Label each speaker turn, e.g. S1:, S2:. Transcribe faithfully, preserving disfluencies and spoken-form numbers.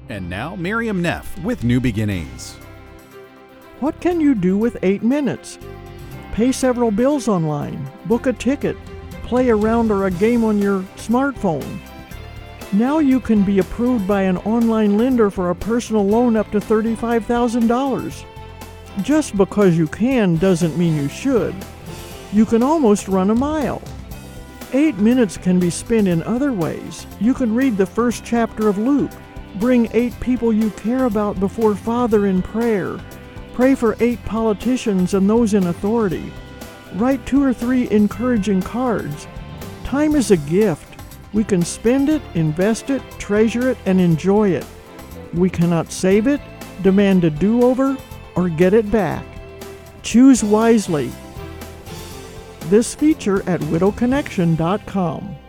S1: And now, Miriam Neff with New Beginnings.
S2: What can you do with eight minutes? Pay several bills online, book a ticket, play a round or a game on your smartphone. Now you can be approved by an online lender for a personal loan up to thirty-five thousand dollars. Just because you can doesn't mean you should. You can almost run a mile. Eight minutes can be spent in other ways. You can read the first chapter of Luke, bring eight people you care about before Father in prayer, pray for eight politicians and those in authority, write two or three encouraging cards. Time is a gift. We can spend it, invest it, treasure it, and enjoy it. We cannot save it, demand a do-over, or get it back. Choose wisely. This feature at widow connection dot com.